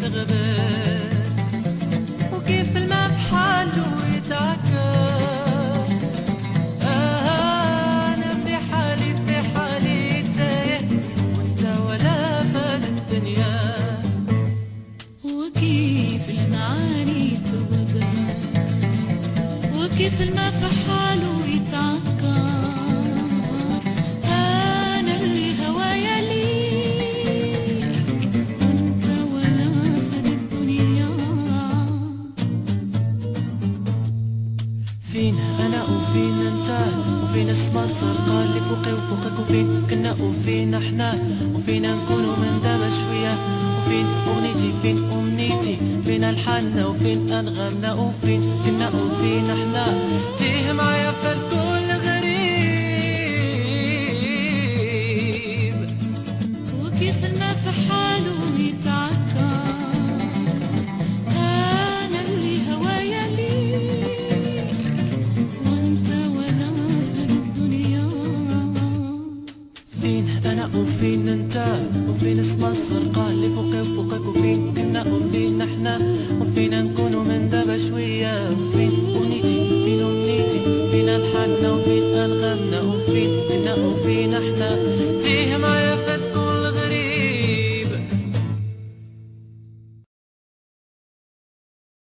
غبار، وكيف الماء في حاله يتعكر. أنا في حالي تايه، وانت ولا فاد الدنيا. وكيف المعاني تغبر، وكيف الماء في حاله يتعكر. أنا اللي هوايا ليك، وانت ولا فد الدنيا. فين أنا وفين أنت، وفين اسم الزرقاء اللي فوقي وفوقك، وفين كنا وفين احنا، وفينا نكونوا من دابا شوية. وفين أغنيتي فين أمنيتي، فين ألحاننا وفين أنغامنا، وفين كنا وفين احنا. تيه معايا في الكل غريب. وكيف الماء في حاله يتعكر. أنا اللي هوايا ليك، وانت ولا فد الدنيا. فين أنا وفين أنت، وفين اسم الزرقاء اللي فوقي وفوقك، وفين كنا وفين احنا، وفينا نكونوا من دابا شوية. وفين أغنيتي فين أمنيتي، فين ألحاننا وفين أنغامنا، وفين كنا وفين احنا.